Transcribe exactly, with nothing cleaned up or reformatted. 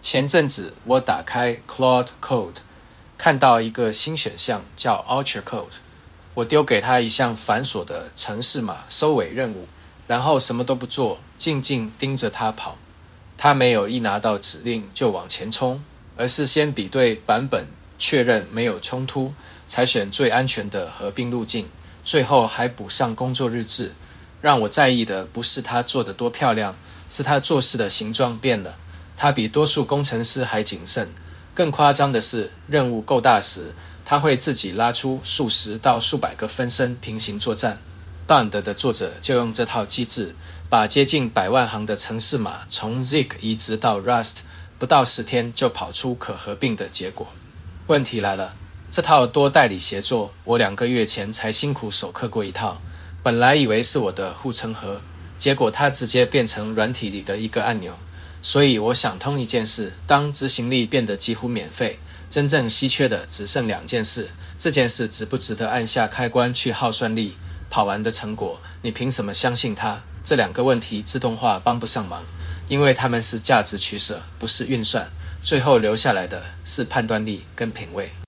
前阵子我打开 Claude Code， 看到一个新选项叫 Ultra Code， 我丢给他一项繁琐的程式码收尾任务，然后什么都不做，静静盯着它跑。他没有一拿到指令就往前冲，而是先比对版本，确认没有冲突，才选最安全的合并路径，最后还补上工作日志。让我在意的不是他做得多漂亮，是他做事的形状变了。他比多数工程师还谨慎。更夸张的是，任务够大时，他会自己拉出数十到数百个分身平行作战。Bond 的作者就用这套机制，把接近百万行的程式码从 Zig 移植到 Rust， 不到十天就跑出可合并的结果。问题来了，这套多代理协作，我两个月前才辛苦手刻过一套，本来以为是我的护城河，结果它直接变成软体里的一个按钮。所以我想通一件事，当执行力变得几乎免费，真正稀缺的只剩两件事。这件事值不值得按下开关去耗算力？跑完的成果，你凭什么相信它？这两个问题自动化帮不上忙，因为它们是价值取舍，不是运算。最后留下来的是判断力跟品味。